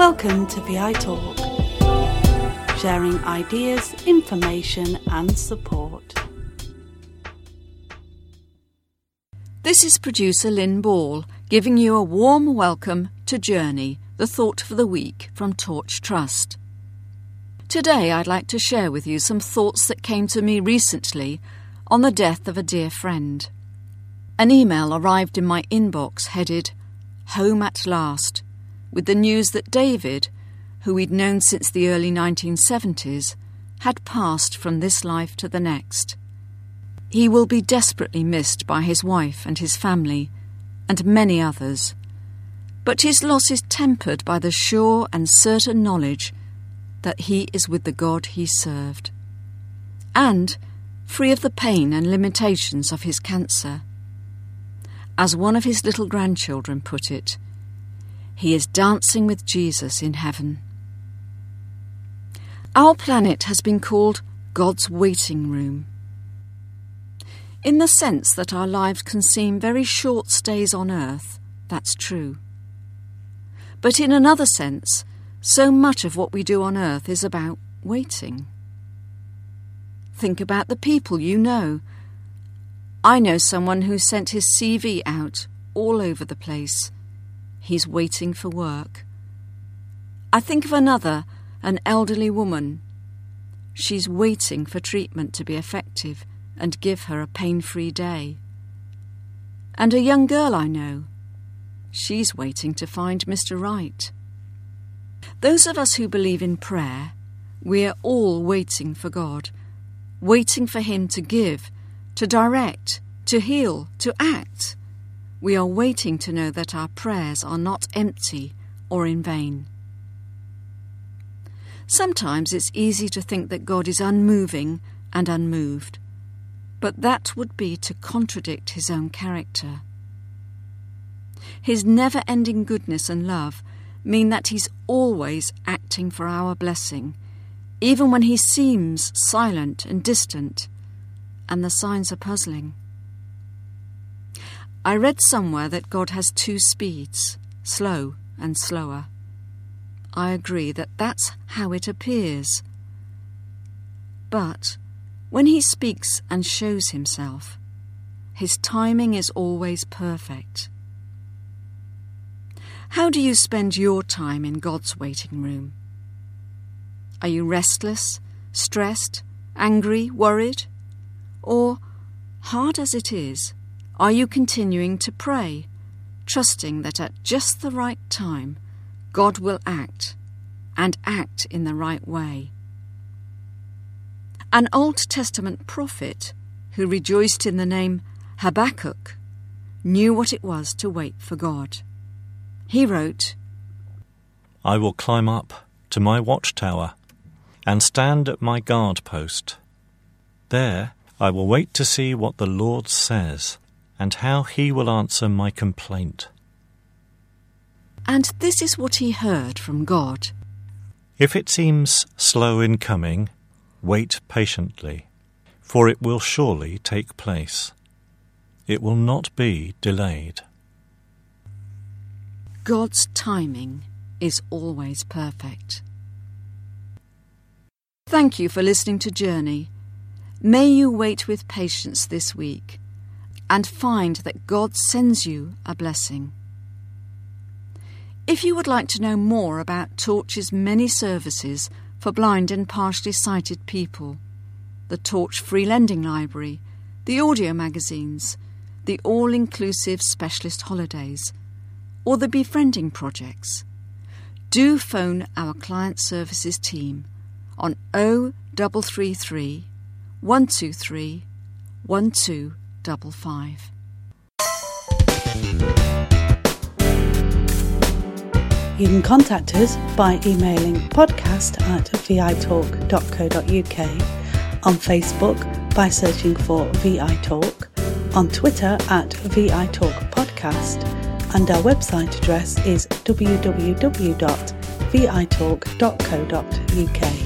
Welcome to VI Talk, sharing ideas, information and support. This is producer Lynn Ball giving you a warm welcome to Journey, the Thought for the Week from Torch Trust. Today I'd like to share with you some thoughts that came to me recently on the death of a dear friend. An email arrived in my inbox headed, "Home at Last," with the news that David, who we'd known since the early 1970s, had passed from this life to the next. He will be desperately missed by his wife and his family, and many others, but his loss is tempered by the sure and certain knowledge that he is with the God he served, and free of the pain and limitations of his cancer. As one of his little grandchildren put it, he is dancing with Jesus in heaven. Our planet has been called God's waiting room, in the sense that our lives can seem very short stays on earth. That's true. But in another sense, so much of what we do on earth is about waiting. Think about the people you know. I know someone who sent his CV out all over the place. He's waiting for work. I think of another, an elderly woman. She's waiting for treatment to be effective and give her a pain-free day. And a young girl I know. She's waiting to find Mr. Right. Those of us who believe in prayer, we're all waiting for God, waiting for Him to give, to direct, to heal, to act. We are waiting to know that our prayers are not empty or in vain. Sometimes it's easy to think that God is unmoving and unmoved, but that would be to contradict His own character. His never-ending goodness and love mean that He's always acting for our blessing, even when He seems silent and distant, and the signs are puzzling. I read somewhere that God has two speeds, slow and slower. I agree that that's how it appears. But when He speaks and shows Himself, His timing is always perfect. How do you spend your time in God's waiting room? Are you restless, stressed, angry, worried? Or, hard as it is, are you continuing to pray, trusting that at just the right time, God will act, and act in the right way? An Old Testament prophet, who rejoiced in the name Habakkuk, knew what it was to wait for God. He wrote, "I will climb up to my watchtower and stand at my guard post. There I will wait to see what the Lord says, and how He will answer my complaint." And this is what he heard from God. "If it seems slow in coming, wait patiently, for it will surely take place. It will not be delayed." God's timing is always perfect. Thank you for listening to Journey. May you wait with patience this week and find that God sends you a blessing. If you would like to know more about Torch's many services for blind and partially sighted people, the Torch Free Lending Library, the audio magazines, the all-inclusive specialist holidays, or the befriending projects, do phone our client services team on 0333 123 1255. You can contact us by emailing podcast@vitalk.co.uk, on Facebook by searching for VI Talk, on Twitter @VITalkPodcast, and our website address is www.vitalk.co.uk.